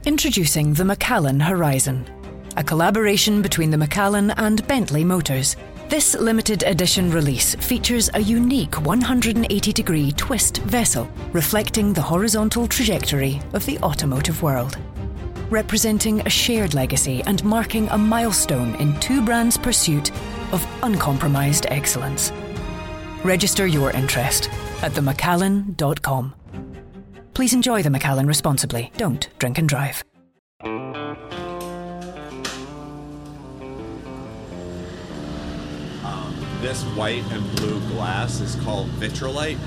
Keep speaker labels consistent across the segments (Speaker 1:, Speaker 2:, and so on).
Speaker 1: Introducing the Macallan Horizon, a collaboration between the Macallan and Bentley Motors. This limited edition release features a unique 180-degree twist vessel reflecting the horizontal trajectory of the automotive world, representing a shared legacy and marking a milestone in two brands' pursuit of uncompromised excellence. Register your interest at themacallan.com. Please enjoy the Macallan responsibly. Don't drink and drive.
Speaker 2: This white and blue glass is called vitrolite.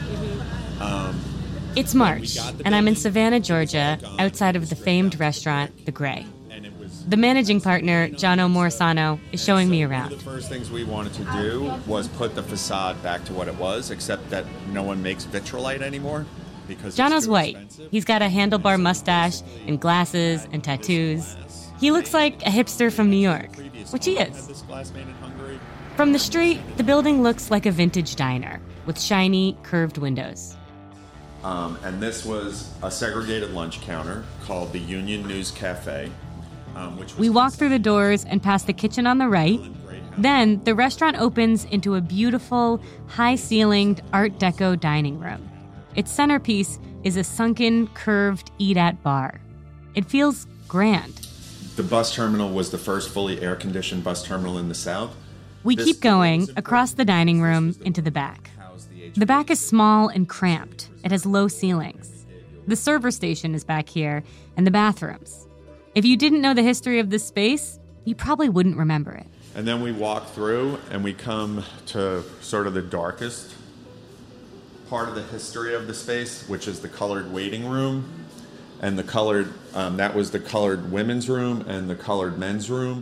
Speaker 3: It's March, and I'm in Savannah, Georgia, outside of the famed restaurant, The Gray. The managing partner, Jono Morisano, is showing me around.
Speaker 2: One of the first things we wanted to do was put the facade back to what it was, except that no one makes vitrolite anymore.
Speaker 3: Jono's white. He's got a handlebar mustache and glasses and tattoos. He looks like a hipster from New York, which he is. From the street, the building looks like a vintage diner with shiny, curved windows.
Speaker 2: And this was a segregated lunch counter called the Union News Cafe.
Speaker 3: We walk through the doors and past the kitchen on the right. Then the restaurant opens into a beautiful, high-ceilinged Art Deco dining room. Its centerpiece is a sunken, curved eat-at bar. It feels grand.
Speaker 2: The bus terminal was the first fully air-conditioned bus terminal in the South.
Speaker 3: We keep going across the dining room into the back. The back is small and cramped. It has low ceilings. The server station is back here, and the bathrooms. If you didn't know the history of this space, you probably wouldn't remember it.
Speaker 2: And then we walk through, and we come to sort of the darkest part of the history of the space, which is the colored waiting room, and the colored, that was the colored women's room and the colored men's room.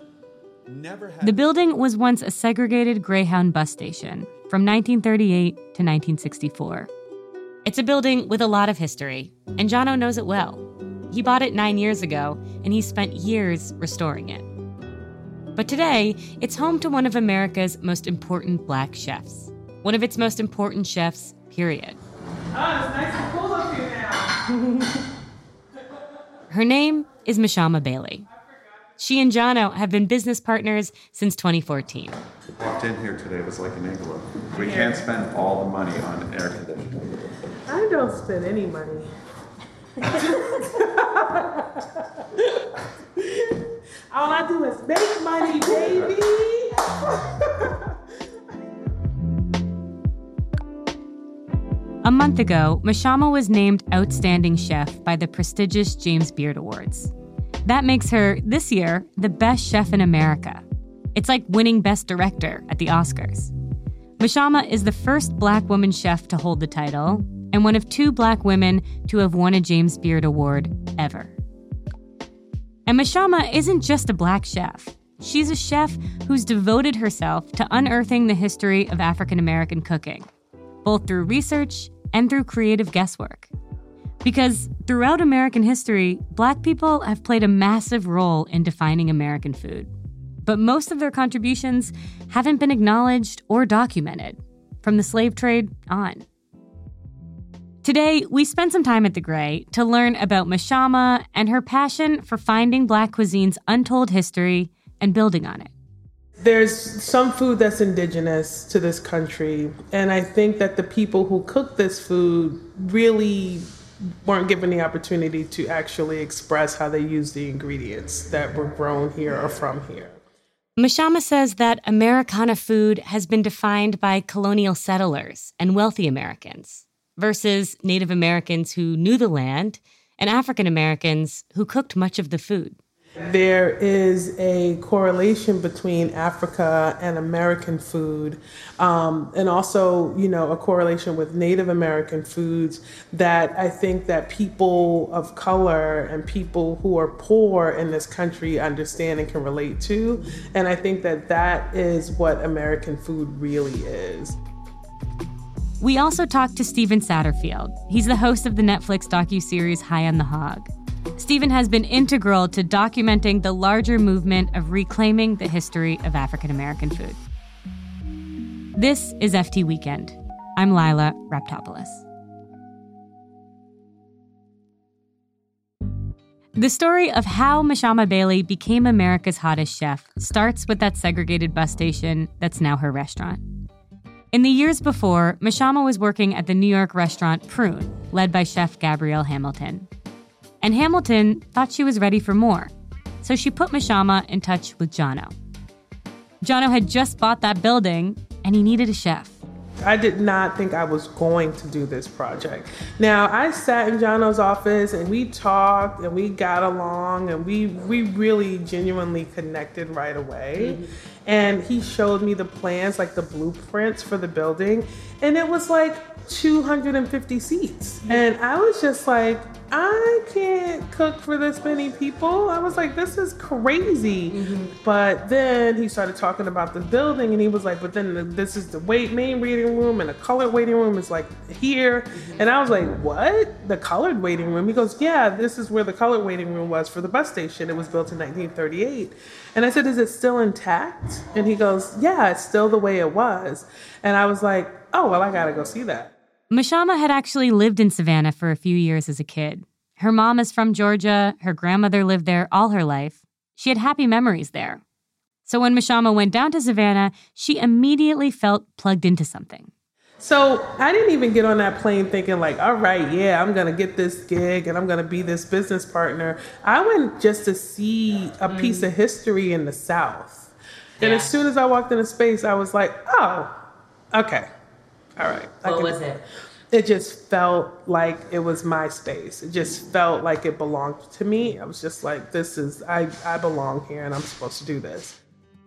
Speaker 3: The building was once a segregated Greyhound bus station from 1938 to 1964. It's a building with a lot of history, and Jono knows it well. He bought it 9 years ago, and he spent years restoring it. But today, it's home to one of America's most important black chefs. One of its most important chefs, period.
Speaker 4: Oh, it's nice and cool up here now.
Speaker 3: Her name is Mashama Bailey. She and Jono have been business partners since 2014.
Speaker 2: Walked in here today, it was like an igloo. We can't spend all the money on air conditioning.
Speaker 4: I don't spend any money. All I do is make money, baby.
Speaker 3: A month ago, Mashama was named Outstanding Chef by the prestigious James Beard Awards. That makes her, this year, the best chef in America. It's like winning Best Director at the Oscars. Mashama is the first black woman chef to hold the title, and one of 2 black women to have won a James Beard Award ever. And Mashama isn't just a black chef. She's a chef who's devoted herself to unearthing the history of African American cooking, both through research and through creative guesswork. Because throughout American history, black people have played a massive role in defining American food. But most of their contributions haven't been acknowledged or documented, from the slave trade on. Today, we spent some time at The Gray to learn about Mashama and her passion for finding black cuisine's untold history and building on it.
Speaker 4: There's some food that's indigenous to this country, and I think that the people who cook this food really weren't given the opportunity to actually express how they use the ingredients that were grown here or from here.
Speaker 3: Mashama says that Americana food has been defined by colonial settlers and wealthy Americans versus Native Americans who knew the land and African Americans who cooked much of the food.
Speaker 4: There is a correlation between Africa and American food, and also, a correlation with Native American foods that I think that people of color and people who are poor in this country understand and can relate to. And I think that that is what American food really is.
Speaker 3: We also talked to Stephen Satterfield. He's the host of the Netflix docuseries High on the Hog. Stephen has been integral to documenting the larger movement of reclaiming the history of African American food. This is FT Weekend. I'm Lila Raptopoulos. The story of how Mashama Bailey became America's hottest chef starts with that segregated bus station that's now her restaurant. In the years before, Mashama was working at the New York restaurant Prune, led by chef Gabrielle Hamilton. And Hamilton thought she was ready for more, so she put Mashama in touch with Jono. Jono had just bought that building, and he needed a chef.
Speaker 4: I did not think I was going to do this project. Now, I sat in Jono's office and we talked and we got along and we really genuinely connected right away. Mm-hmm. And he showed me the plans, like the blueprints for the building, and it was like 250 seats. And I was just like, I can't cook for this many people. I was like, this is crazy. Mm-hmm. But then he started talking about the building and he was like, but then this is the main waiting room and the colored waiting room is like here. Mm-hmm. And I was like, what? The colored waiting room? He goes, yeah, this is where the colored waiting room was for the bus station. It was built in 1938. And I said, is it still intact? And he goes, yeah, it's still the way it was. And I was like, oh, well, I gotta go see that.
Speaker 3: Mashama had actually lived in Savannah for a few years as a kid. Her mom is from Georgia. Her grandmother lived there all her life. She had happy memories there. So when Mashama went down to Savannah, she immediately felt plugged into something.
Speaker 4: So I didn't even get on that plane thinking like, all right, yeah, I'm going to get this gig and I'm going to be this business partner. I went just to see a piece of history in the South. And as soon as I walked into space, I was like, oh, okay. All right.
Speaker 5: What was it?
Speaker 4: It just felt like it was my space. It just felt like it belonged to me. I was just like, I belong here and I'm supposed to do this.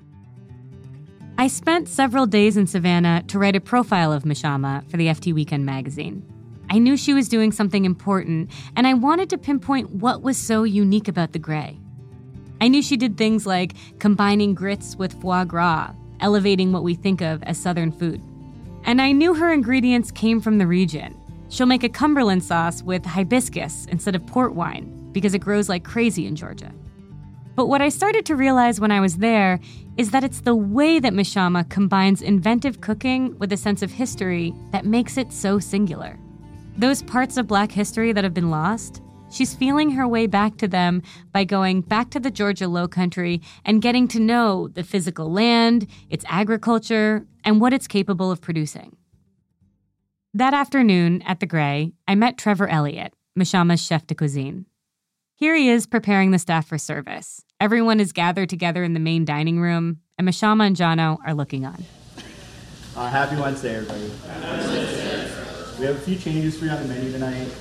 Speaker 3: I spent several days in Savannah to write a profile of Mashama for the FT Weekend magazine. I knew she was doing something important, and I wanted to pinpoint what was so unique about the Grey. I knew she did things like combining grits with foie gras, elevating what we think of as Southern food. And I knew her ingredients came from the region. She'll make a Cumberland sauce with hibiscus instead of port wine because it grows like crazy in Georgia. But what I started to realize when I was there is that it's the way that Mashama combines inventive cooking with a sense of history that makes it so singular. Those parts of Black history that have been lost, she's feeling her way back to them by going back to the Georgia Lowcountry and getting to know the physical land, its agriculture, and what it's capable of producing. That afternoon at the Grey, I met Trevor Elliott, Mashama's chef de cuisine. Here he is preparing the staff for service. Everyone is gathered together in the main dining room, and Mashama and Jono are looking on.
Speaker 6: Happy Wednesday, everybody. We have a few changes for you on the menu tonight.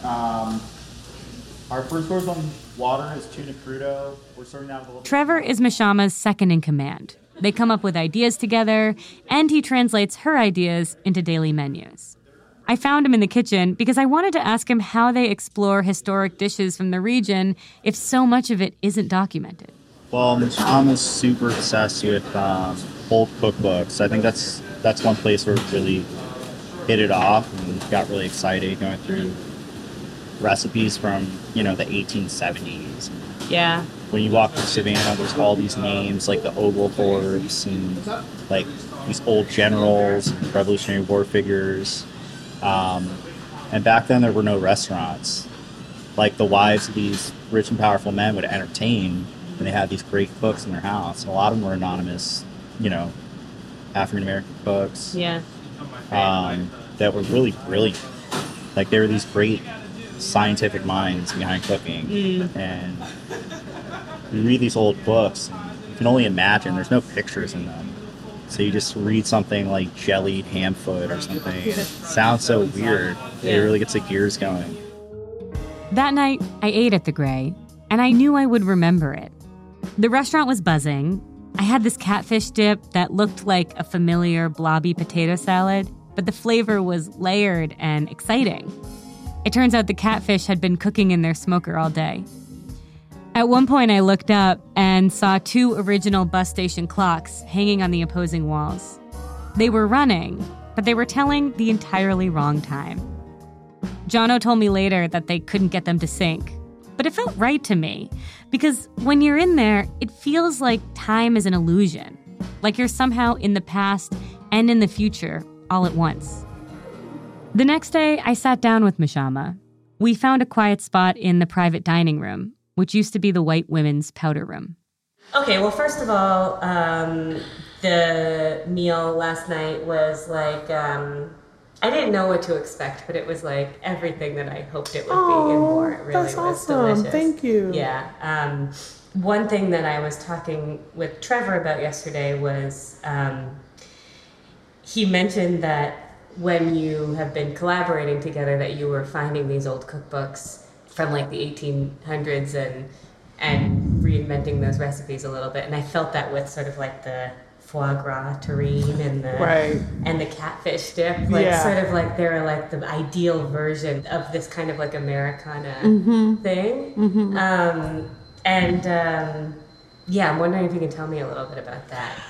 Speaker 6: Our first course on water is tuna crudo. We're serving that with a little...
Speaker 3: Trevor is Mashama's second in command. They come up with ideas together, and he translates her ideas into daily menus. I found him in the kitchen because I wanted to ask him how they explore historic dishes from the region if so much of it isn't documented.
Speaker 6: Well, Mashama's super obsessed with old cookbooks. I think that's one place where we really hit it off and got really excited going through recipes from, the 1870s.
Speaker 5: Yeah.
Speaker 6: When you walk through Savannah, there's all these names like the Oglethorpes and like these old generals, Revolutionary War figures. And back then there were no restaurants. Like the wives of these rich and powerful men would entertain, and they had these great cooks in their house. And a lot of them were anonymous, African American cooks.
Speaker 5: Yeah.
Speaker 6: That were really brilliant. Like they were these great scientific minds behind cooking. And you read these old books, and you can only imagine. There's no pictures in them. So you just read something like jellied ham foot or something. It sounds so weird. It really gets the gears going.
Speaker 3: That night, I ate at the Grey, and I knew I would remember it. The restaurant was buzzing. I had this catfish dip that looked like a familiar blobby potato salad, but the flavor was layered and exciting. It turns out the catfish had been cooking in their smoker all day. At one point, I looked up and saw 2 original bus station clocks hanging on the opposing walls. They were running, but they were telling the entirely wrong time. Jono told me later that they couldn't get them to sync, but it felt right to me, because when you're in there, it feels like time is an illusion, like you're somehow in the past and in the future all at once. The next day, I sat down with Mashama. We found a quiet spot in the private dining room. which used to be the white women's powder room.
Speaker 5: Okay, well, first of all, the meal last night was like, I didn't know what to expect, but it was like everything that I hoped it would be and more. It really
Speaker 4: that's
Speaker 5: was
Speaker 4: awesome.
Speaker 5: delicious.
Speaker 4: Thank you.
Speaker 5: Yeah. One thing that I was talking with Trevor about yesterday was he mentioned that when you have been collaborating together that you were finding these old cookbooks from like the 1800s and reinventing those recipes a little bit. And I felt that with sort of like the foie gras terrine and the catfish dip, like sort of like they're like the ideal version of this kind of like Americana thing. I'm wondering if you can tell me a little bit about that.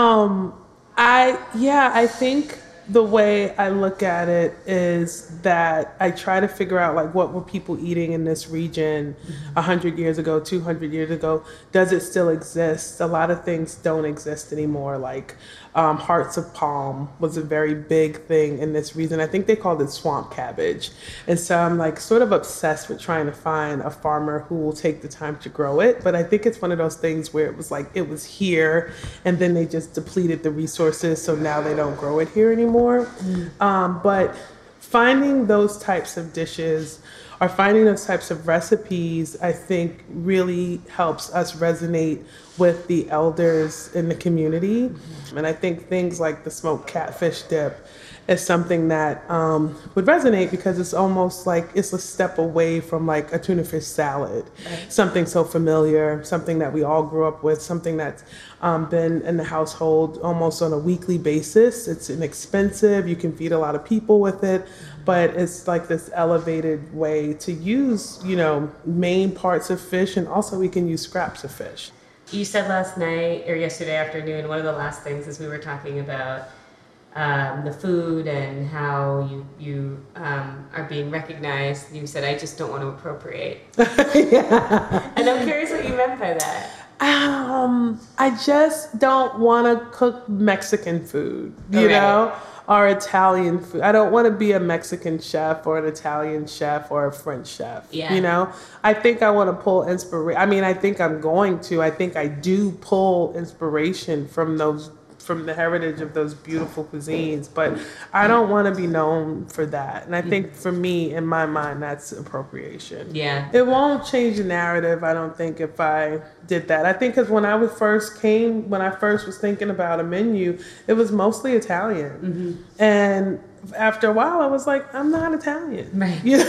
Speaker 4: I think the way I look at it is that I try to figure out like what were people eating in this region 100 years ago, 200 years ago. Does it still exist? A lot of things don't exist anymore. Like hearts of palm was a very big thing in this region. I think they called it swamp cabbage. And so I'm like sort of obsessed with trying to find a farmer who will take the time to grow it. But I think it's one of those things where it was like it was here and then they just depleted the resources. So now they don't grow it here anymore. But finding those types of dishes or finding those types of recipes, I think really helps us resonate with the elders in the community. And I think things like the smoked catfish dip is something that would resonate because it's almost like it's a step away from like a tuna fish salad. Right. Something so familiar, something that we all grew up with, something that's been in the household almost on a weekly basis. It's inexpensive, you can feed a lot of people with it, but it's like this elevated way to use, main parts of fish, and also we can use scraps of fish.
Speaker 5: You said last night or yesterday afternoon, one of the last things as we were talking about the food and how you are being recognized, you said, I just don't want to appropriate. Yeah. And I'm curious what you meant by that.
Speaker 4: I just don't want to cook Mexican food, you know, or Italian food. I don't want to be a Mexican chef or an Italian chef or a French chef. Yeah. I think I want to pull inspiration. I mean, I think I'm going to. I think I do pull inspiration from the heritage of those beautiful cuisines, but I don't want to be known for that. And I think for me, in my mind, that's appropriation. Yeah. It won't change the narrative, I don't think, if I did that. I think because when I first was thinking about a menu, it was mostly Italian. And after a while, I was like, I'm not Italian. Right.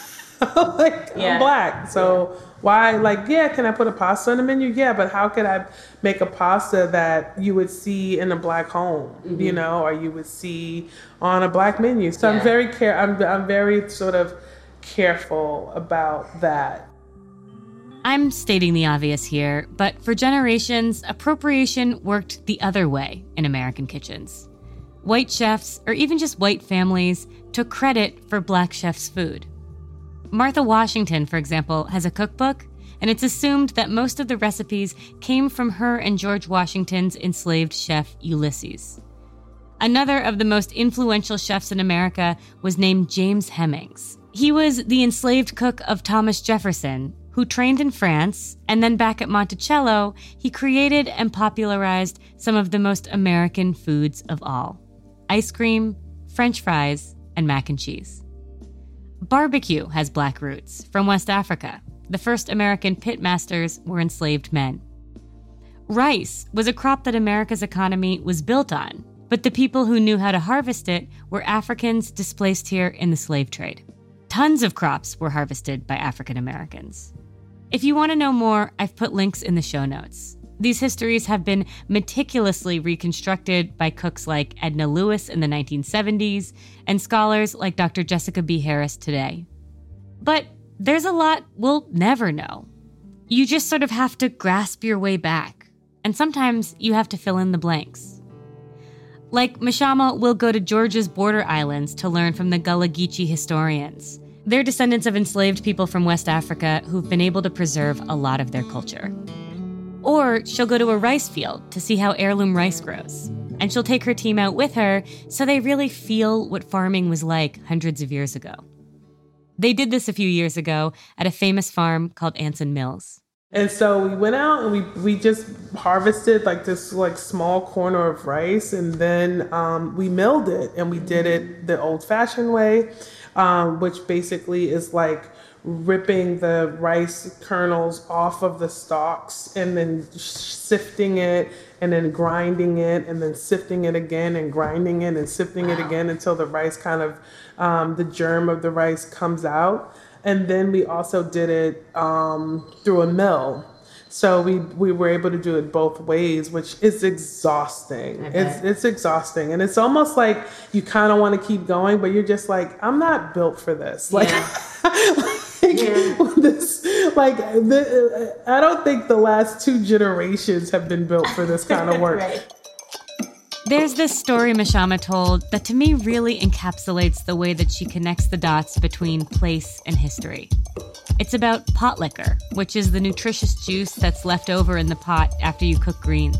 Speaker 4: I'm Black. So why, can I put a pasta on the menu? Yeah, but how could I make a pasta that you would see in a Black home, or you would see on a Black menu? So I'm very sort of careful about that.
Speaker 3: I'm stating the obvious here, but for generations, appropriation worked the other way in American kitchens. White chefs, or even just white families, took credit for Black chefs' food. Martha Washington, for example, has a cookbook, and it's assumed that most of the recipes came from her and George Washington's enslaved chef, Ulysses. Another of the most influential chefs in America was named James Hemings. He was the enslaved cook of Thomas Jefferson, who trained in France, and then back at Monticello, he created and popularized some of the most American foods of all: ice cream, French fries, and mac and cheese. Barbecue has Black roots from West Africa. The first American pitmasters were enslaved men. Rice was a crop that America's economy was built on, but the people who knew how to harvest it were Africans displaced here in the slave trade. Tons of crops were harvested by African Americans. If you want to know more, I've put links in the show notes. These histories have been meticulously reconstructed by cooks like Edna Lewis in the 1970s and scholars like Dr. Jessica B. Harris today. But there's a lot we'll never know. You just sort of have to grasp your way back, and sometimes you have to fill in the blanks. Like Mashama will go to Georgia's border islands to learn from the Gullah Geechee historians. They're descendants of enslaved people from West Africa who've been able to preserve a lot of their culture. Or she'll go to a rice field to see how heirloom rice grows. And she'll take her team out with her so they really feel what farming was like hundreds of years ago. They did this a few years ago at a famous farm called Anson Mills.
Speaker 4: And so we went out and we just harvested like this like small corner of rice, and then we milled it, and we did it the old-fashioned way, which basically is like ripping the rice kernels off of the stalks and then sifting it and then grinding it and then sifting it again and grinding it and sifting it again until the rice kind of, the germ of the rice comes out. And then we also did it through a mill. So we were able to do it both ways, which is exhausting. It's exhausting. And it's almost like you kind of want to keep going, but you're just like, I'm not built for this. Like, I don't think the last 2 generations have been built for this kind of work.
Speaker 5: Right.
Speaker 3: There's this story Mashama told that to me really encapsulates the way that she connects the dots between place and history. It's about pot liquor, which is the nutritious juice that's left over in the pot after you cook greens.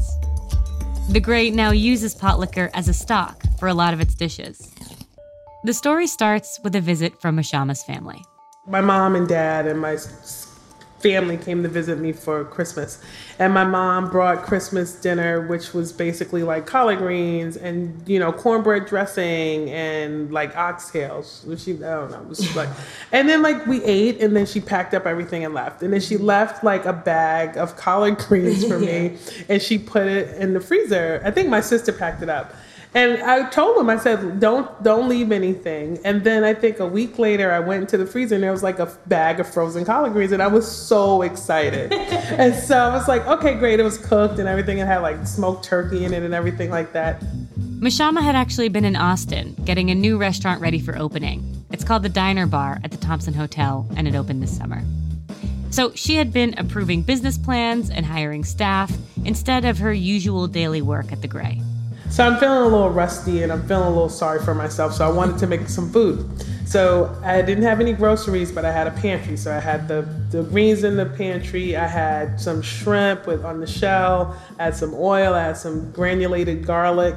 Speaker 3: The Grey now uses pot liquor as a stock for a lot of its dishes. The story starts with a visit from Mashama's family.
Speaker 4: My mom and dad and my family came to visit me for Christmas. And my mom brought Christmas dinner, which was basically like collard greens and, cornbread dressing and like oxtails. I don't know. It was like, and then like we ate, and then she packed up everything and left. And then she left like a bag of collard greens for me, and she put it in the freezer. I think my sister packed it up. And I told him, I said, don't leave anything. And then I think a week later, I went into the freezer and there was like a bag of frozen collard greens, and I was so excited. And so I was like, okay, great. It was cooked and everything. It had like smoked turkey in it and everything like that.
Speaker 3: Mashama had actually been in Austin getting a new restaurant ready for opening. It's called the Diner Bar at the Thompson Hotel, and it opened this summer. So she had been approving business plans and hiring staff instead of her usual daily work at the Grey.
Speaker 4: So I'm feeling a little rusty and I'm feeling a little sorry for myself. So I wanted to make some food. So I didn't have any groceries, but I had a pantry. So I had the greens in the pantry. I had some shrimp on the shell. I had some oil. I had some granulated garlic.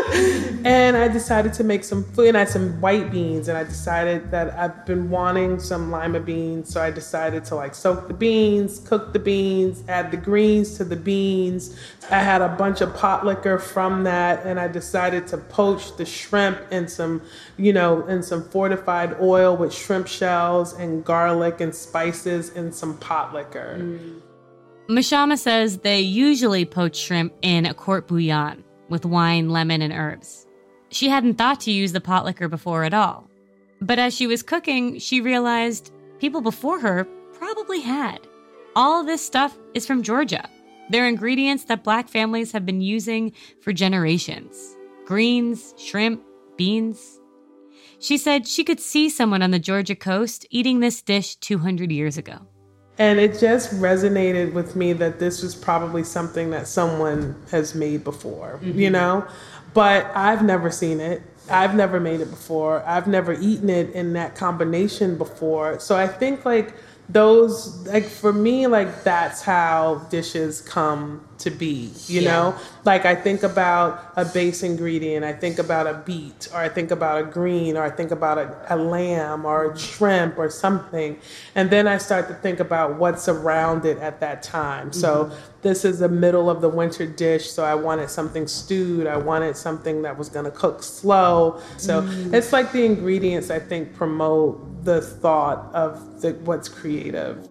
Speaker 4: And I decided to make some food. And I had some white beans. And I decided that I've been wanting some lima beans. So I decided to like soak the beans, cook the beans, add the greens to the beans. I had a bunch of pot liquor from that. And I decided to poach the shrimp in some, in some fortified oil with shrimp shells and garlic and spices and some pot liquor.
Speaker 3: Mashama says they usually poach shrimp in a court bouillon with wine, lemon, and herbs. She hadn't thought to use the pot liquor before at all. But as she was cooking, she realized people before her probably had. All this stuff is from Georgia. They're ingredients that Black families have been using for generations. Greens, shrimp, beans. She said she could see someone on the Georgia coast eating this dish 200 years ago.
Speaker 4: And it just resonated with me that this was probably something that someone has made before, But I've never seen it. I've never made it before. I've never eaten it in that combination before. So I think those, for me, that's how dishes come to be, you know? I think about a base ingredient, I think about a beet, or I think about a green, or I think about a lamb or a shrimp or something. And then I start to think about what's around it at that time. So this is the middle of the winter dish, so I wanted something stewed. I wanted something that was gonna cook slow. So it's like the ingredients, I think, promote the thought of what's creative.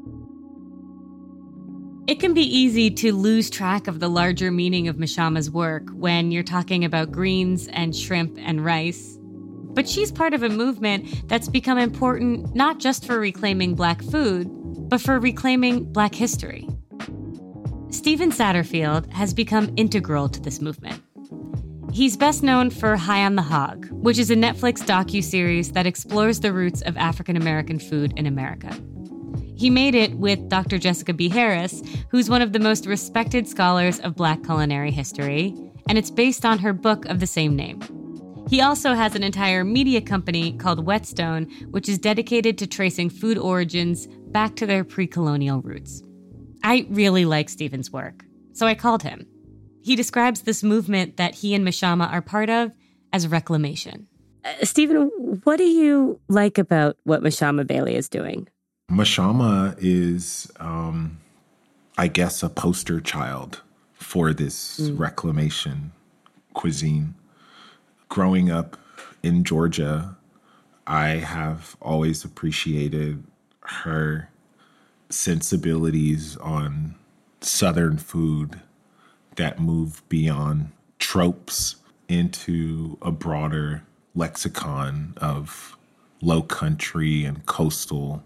Speaker 3: It can be easy to lose track of the larger meaning of Mashama's work when you're talking about greens and shrimp and rice. But she's part of a movement that's become important not just for reclaiming Black food, but for reclaiming Black history. Stephen Satterfield has become integral to this movement. He's best known for High on the Hog, which is a Netflix docuseries that explores the roots of African-American food in America. He made it with Dr. Jessica B. Harris, who's one of the most respected scholars of Black culinary history, and it's based on her book of the same name. He also has an entire media company called Whetstone, which is dedicated to tracing food origins back to their pre-colonial roots. I really like Stephen's work, so I called him. He describes this movement that he and Mashama are part of as reclamation.
Speaker 5: Stephen, what do you like about what Mashama Bailey is doing?
Speaker 7: Mashama is, I guess, a poster child for this reclamation cuisine. Growing up in Georgia, I have always appreciated her sensibilities on Southern food that move beyond tropes into a broader lexicon of low country and coastal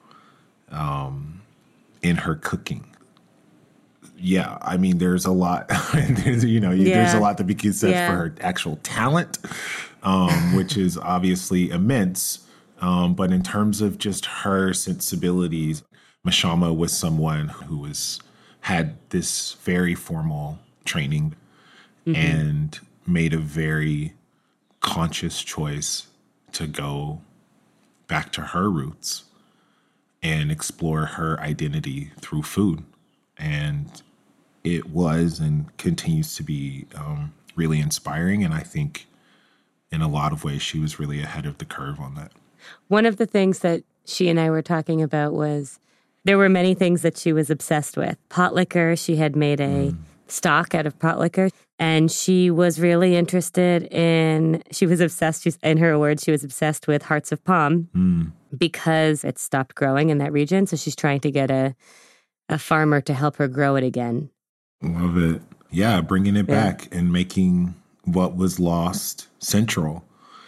Speaker 7: in her cooking. Yeah, I mean, there's a lot. There's a lot to be said for her actual talent, which is obviously immense. But in terms of just her sensibilities, Mashama was someone who had this very formal training and made a very conscious choice to go back to her roots and explore her identity through food. And it was and continues to be really inspiring. And I think in a lot of ways, she was really ahead of the curve on that.
Speaker 5: One of the things that she and I were talking about was there were many things that she was obsessed with. Pot liquor, she had made a stock out of pot liquor. And she was really interested she was obsessed, in her words, she was obsessed with Hearts of Palm because it stopped growing in that region. So she's trying to get a farmer to help her grow it again.
Speaker 7: Love it. Yeah, bringing it back and making what was lost central.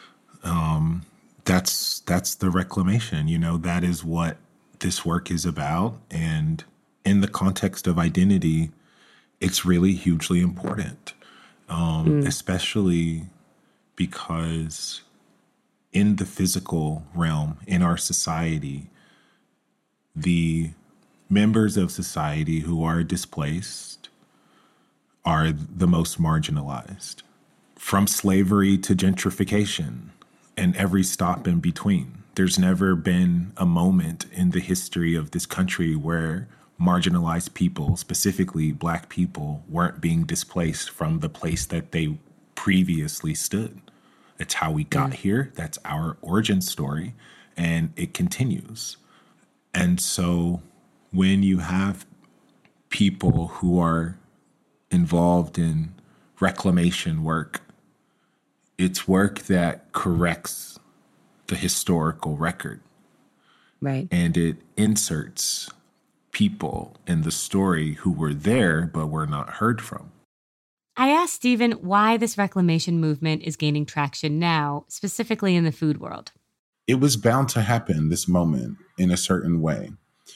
Speaker 7: That's the reclamation. That is what this work is about. And in the context of identity, it's really hugely important, especially because in the physical realm, in our society, the members of society who are displaced are the most marginalized. From slavery to gentrification and every stop in between, there's never been a moment in the history of this country where marginalized people, specifically Black people, weren't being displaced from the place that they previously stood. It's how we got here. That's our origin story, and it continues. And so when you have people who are involved in reclamation work, it's work that corrects the historical record.
Speaker 5: Right.
Speaker 7: And it inserts people in the story who were there but were not heard from.
Speaker 3: I asked Stephen why this reclamation movement is gaining traction now, specifically in the food world.
Speaker 8: It was bound to happen this moment in a certain way.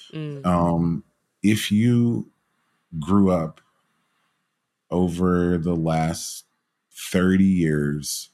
Speaker 8: If you grew up over the last 30 years,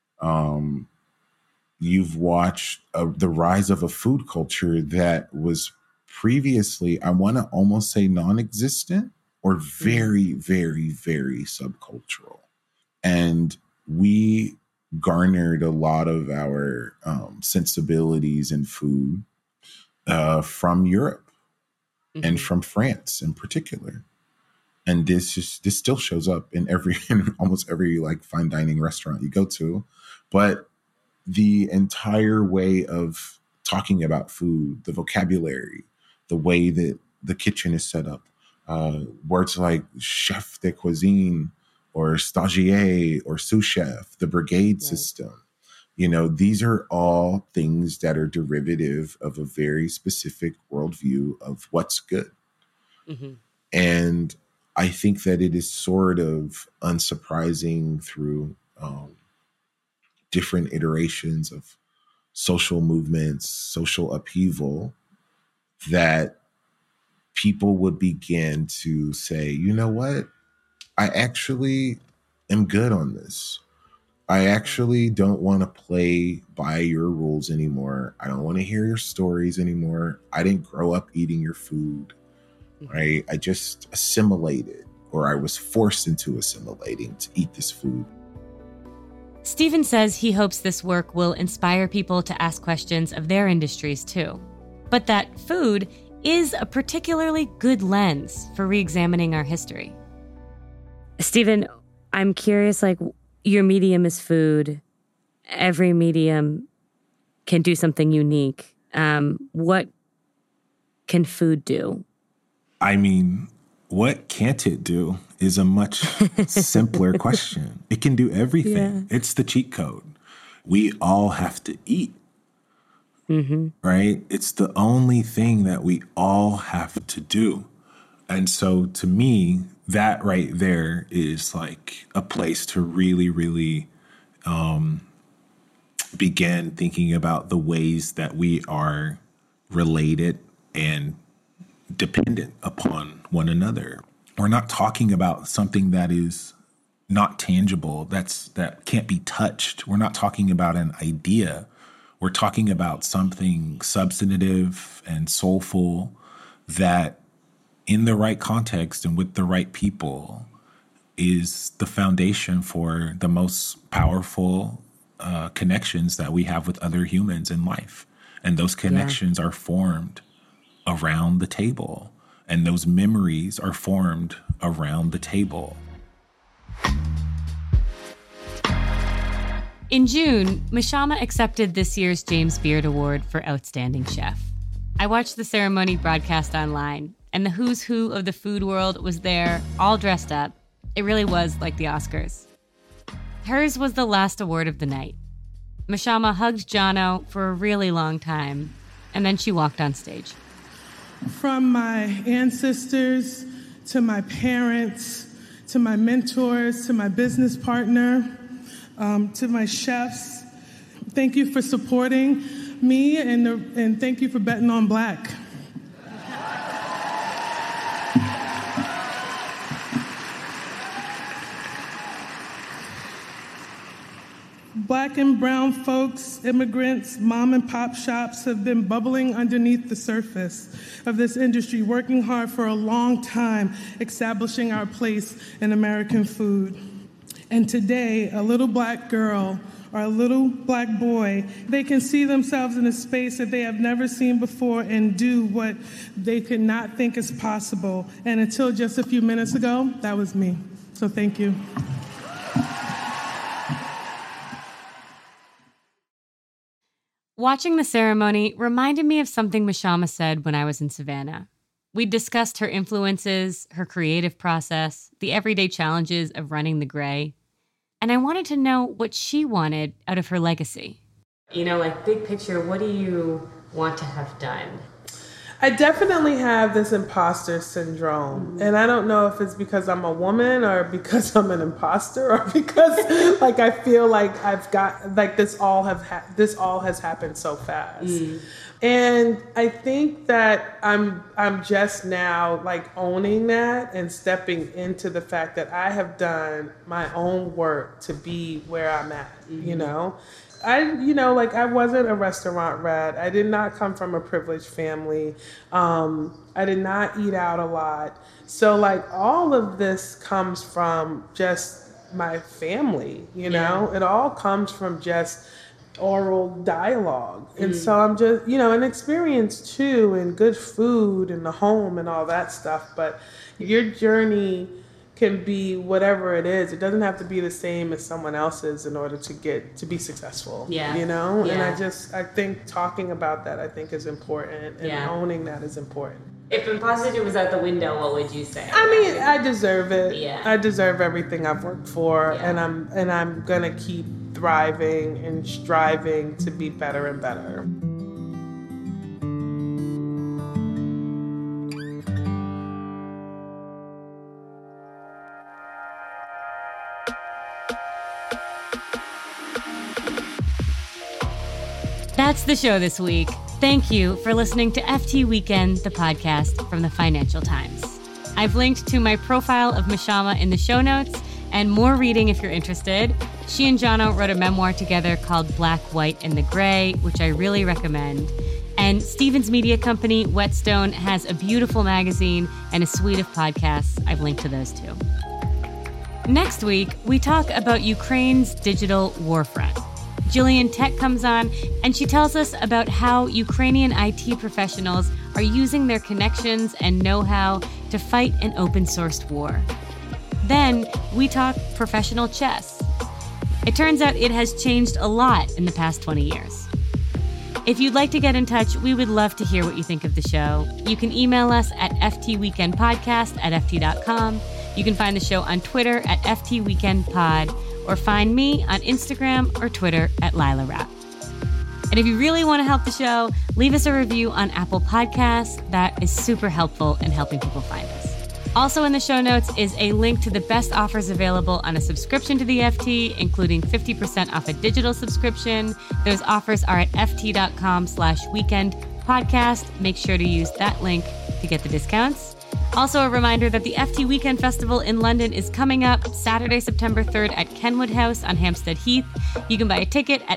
Speaker 8: you've watched the rise of a food culture that was previously, I want to almost say non-existent or very, very, very subcultural. And we garnered a lot of our sensibilities in food from Europe and from France in particular. And this still shows up in almost every like fine dining restaurant you go to. But the entire way of talking about food, the vocabulary, the way that the kitchen is set up, words like chef de cuisine or stagiaire or sous chef, the brigade system, these are all things that are derivative of a very specific worldview of what's good. And I think that it is sort of unsurprising through different iterations of social movements, social upheaval, that people would begin to say, you know what? I actually am good on this. I actually don't want to play by your rules anymore. I don't want to hear your stories anymore. I didn't grow up eating your food, right? I just assimilated, or I was forced into assimilating to eat this food.
Speaker 3: Stephen says he hopes this work will inspire people to ask questions of their industries too, but that food is a particularly good lens for re-examining our history.
Speaker 5: Stephen, I'm curious, your medium is food.
Speaker 3: every medium can do something unique. What can food do?
Speaker 7: I mean, what can't it do is a much simpler question. It can do everything. Yeah. It's the cheat code. We all have to eat, right? It's the only thing that we all have to do. And so to me, that right there is like a place to really, really begin thinking about the ways that we are related and dependent upon one another. We're not talking about something that is not tangible, that can't be touched. We're not talking about an idea. We're talking about something substantive and soulful that, in the right context and with the right people, is the foundation for the most powerful connections that we have with other humans in life. And those connections are formed around the table. And those memories are formed around the table.
Speaker 3: In June, Mashama accepted this year's James Beard Award for Outstanding Chef. I watched the ceremony broadcast online, and the who's who of the food world was there, all dressed up. It really was like the Oscars. Hers was the last award of the night. Mashama hugged Jono for a really long time, and then she walked on stage.
Speaker 4: From my ancestors, to my parents, to my mentors, to my business partner, to my chefs, thank you for supporting me, and thank you for betting on Black. Black and brown folks, immigrants, mom and pop shops have been bubbling underneath the surface of this industry, working hard for a long time, establishing our place in American food. And today, a little Black girl or a little Black boy, they can see themselves in a space that they have never seen before and do what they could not think is possible. And until just a few minutes ago, that was me. So thank you.
Speaker 3: Watching the ceremony reminded me of something Mashama said when I was in Savannah. We discussed her influences, her creative process, the everyday challenges of running the Gray. And I wanted to know what she wanted out of her legacy.
Speaker 5: You know, like big picture, what do you want to have done?
Speaker 4: I definitely have this imposter syndrome. And I don't know if it's because I'm a woman or because I'm an imposter or because like I feel like I've got like this all has happened so fast. And I think that I'm just now like owning that and stepping into the fact that I have done my own work to be where I'm at, you know? I wasn't a restaurant rat. I did not come from a privileged family. I did not eat out a lot. So like all of this comes from just my family, you know? It all comes from just oral dialogue. And so I'm just, an experience too, and good food and the home and all that stuff. But your journey can be whatever it is. It doesn't have to be the same as someone else's in order to be successful. And I think talking about that is important, and owning that is important.
Speaker 5: If imposter was out the window, what would you say?
Speaker 4: I mean, I deserve it. I deserve everything I've worked for, and I'm gonna keep thriving and striving to be better and better.
Speaker 3: That's the show this week. Thank you for listening to FT Weekend, the podcast from the Financial Times. I've linked to my profile of Mashama in the show notes and more reading if you're interested. She and Jono wrote a memoir together called Black, White, and the Gray, which I really recommend. And Stevens Media Company, Whetstone, has a beautiful magazine and a suite of podcasts. I've linked to those too. Next week, we talk about Ukraine's digital warfront. Jillian Tech comes on, and she tells us about how Ukrainian IT professionals are using their connections and know-how to fight an open-sourced war. Then we talk professional chess. It turns out it has changed a lot in the past 20 years. If you'd like to get in touch, we would love to hear what you think of the show. You can email us at ftweekendpodcast@ft.com. You can find the show on Twitter at ftweekendpod, or find me on Instagram or Twitter at Lila Rapp. And if you really want to help the show, leave us a review on Apple Podcasts. That is super helpful in helping people find us. Also in the show notes is a link to the best offers available on a subscription to the FT, including 50% off a digital subscription. Those offers are at ft.com/weekendpodcast. Make sure to use that link to get the discounts. Also a reminder that the FT Weekend Festival in London is coming up Saturday, September 3rd at Kenwood House on Hampstead Heath. You can buy a ticket at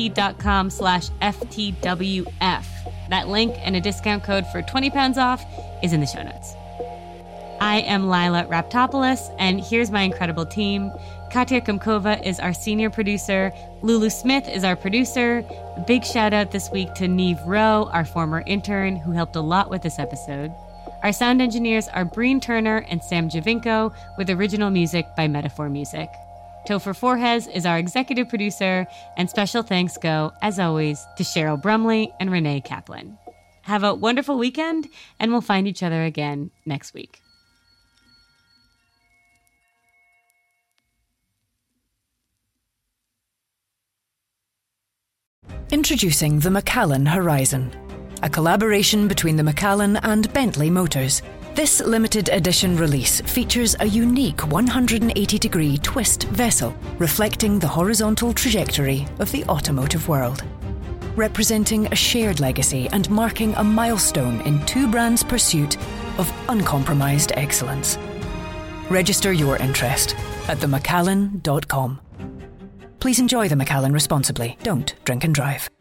Speaker 3: ft.com/ftwf. That link and a discount code for £20 off is in the show notes. I am Lila Raptopoulos, and here's my incredible team. Katya Kumkova is our senior producer. Lulu Smith is our producer. A big shout out this week to Neve Rowe, our former intern, who helped a lot with this episode. Our sound engineers are Breen Turner and Sam Javinko, with original music by Metaphor Music. Topher Forhes is our executive producer, and special thanks go, as always, to Cheryl Brumley and Renee Kaplan. Have a wonderful weekend, and we'll find each other again next week.
Speaker 1: Introducing the Macallan Horizon, a collaboration between the Macallan and Bentley Motors. This limited edition release features a unique 180-degree twist vessel reflecting the horizontal trajectory of the automotive world, representing a shared legacy and marking a milestone in two brands' pursuit of uncompromised excellence. Register your interest at themacallan.com. Please enjoy the Macallan responsibly. Don't drink and drive.